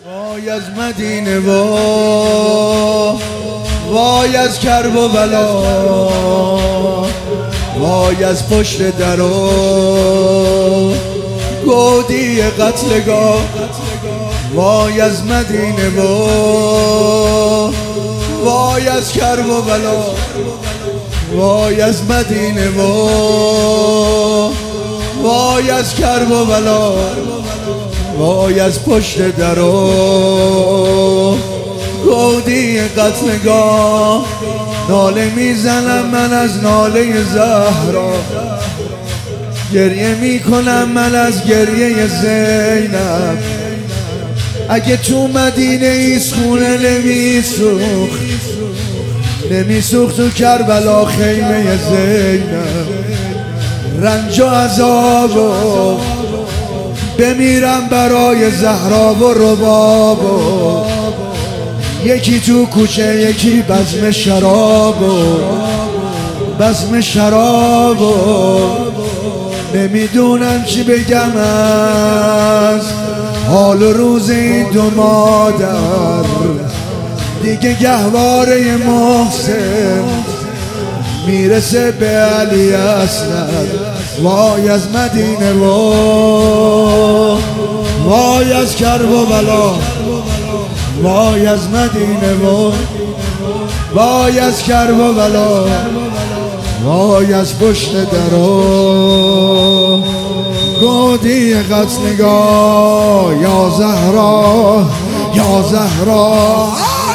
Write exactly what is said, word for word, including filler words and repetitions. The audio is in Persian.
وای از مدینه وای وای از کرب و بلا، وای از پشت در و گودی قتلگاه. وای از مدینه وای وای از کرب و بلا، وای از مدینه وای وای از کرب و بلا، وای از پشت در و گودی قتلگاه. ناله میزنم من از ناله زهرا، گریه میکنم من از گریه زینب. اگه تو مدینه ایست خونه نمیسوخت، نمیسوخت تو کربلا خیمه زینب. رنج و عذاب و بمیرم برای زهرا و رباب و یکی تو کوچه یکی بزم شراب و بزم شراب و نمیدونم چی بگم از حال و روز این دو مادر. دیگه گهواره محسن میرسه به علی اسند. وای از مدینه وای وای از کرب و بلا، وای از مدینه وای وای از کرب و بلا، وای از پشت در و گودی قتلگاه. یا زهرا یا زهرا